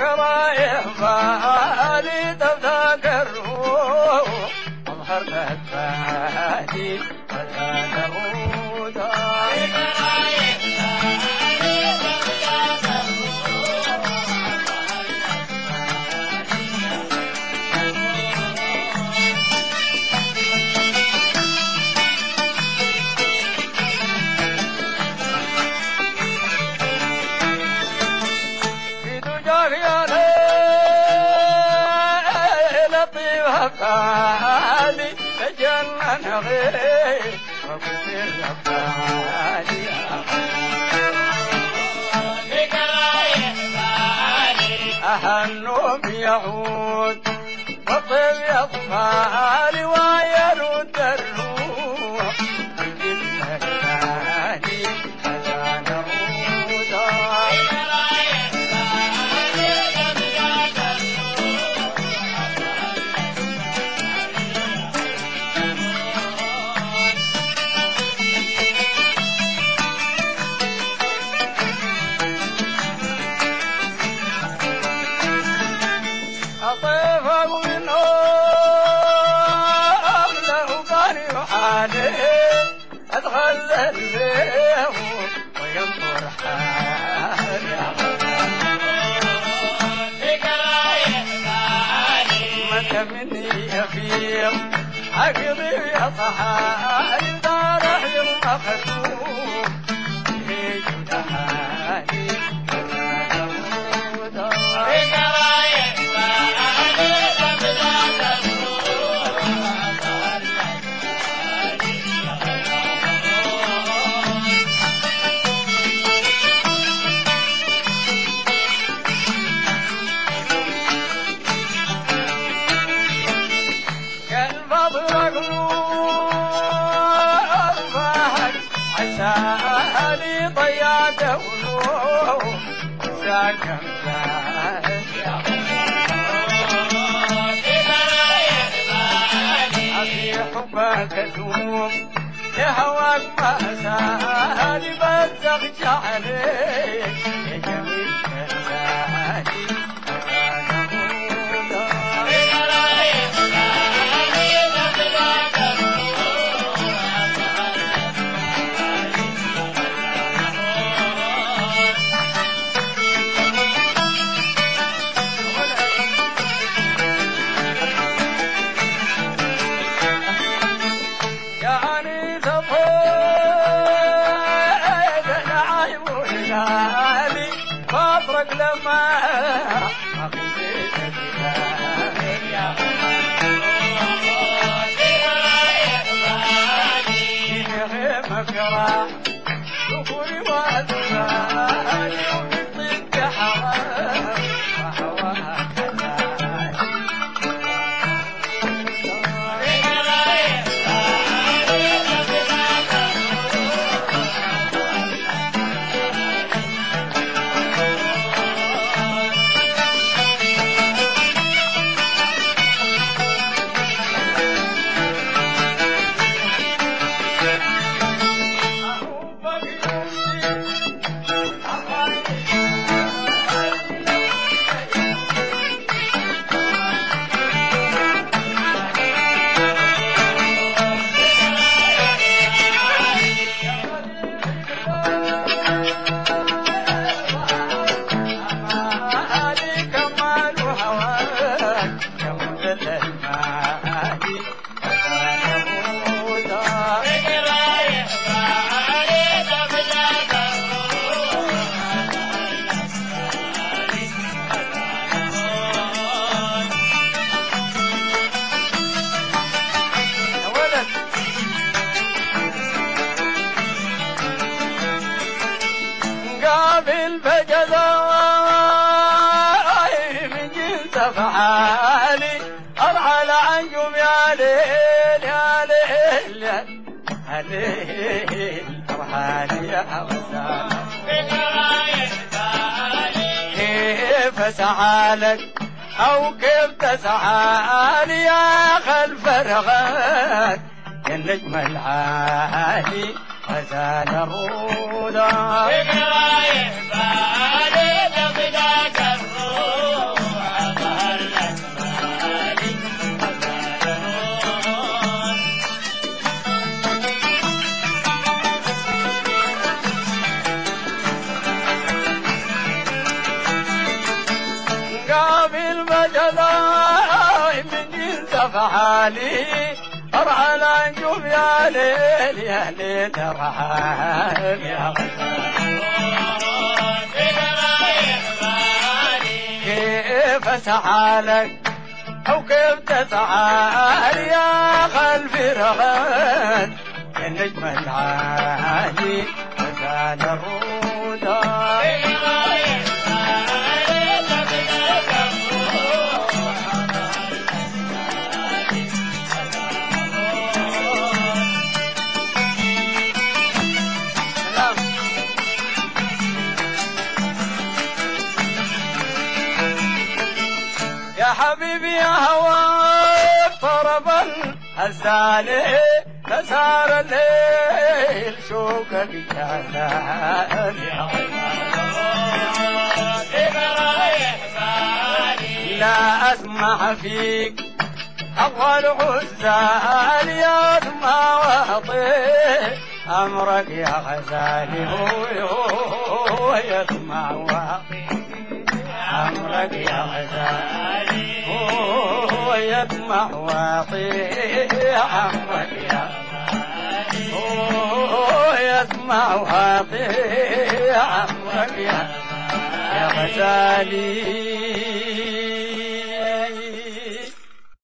رايح بالي تفتكر أظهرت الفادي وزاد الروضة فادي تجنن غير وبصير فادي بك رايح بالي النوم يعود والطيب يطفالي ويرد الروح بجسم الثاني خزان الروضة أدخل البيت وينظر حالي بك رايح بالي متى مني يفيض عقلي يصحى دار المخدوم يجد حالي بك رايح بالي عساني ضيعت ولو ساكن في حبك ادوم لهواك ما زالي بزغ عليك يا جميل كرزاني فاطرق لما أخذت الكلام في غيمك راح شوفوني وأدراني ومن حرام وهواها قابل بجزاي من جنس افعالي ارحل عنكم يا ليل يا ليل يا ليل ارحل يا غزال كيف سعالك او كيف تسعالي يا خلف الرغد يا النجم العالي غزال الروضة بك رايح بالي تبدأ الروح كامل مجداي من جنس فحالي ارحل انجم يا ليل يا ليل ارحل يا كيف اسعالك او كيف تسعال يا خلفي رغد النجم العالي وزال الرودة يا حبيبي يا هواك طربا هزالي مسار الليل شوكك يا زال لا أسمع فيك أول غزال يا ما واطي أمرك يا غزالي هو يسمع واطي أمرك يا غزالي هو يسمع واطي أمرك يا غزالي هو يسمع واطي أمرك يا غزالي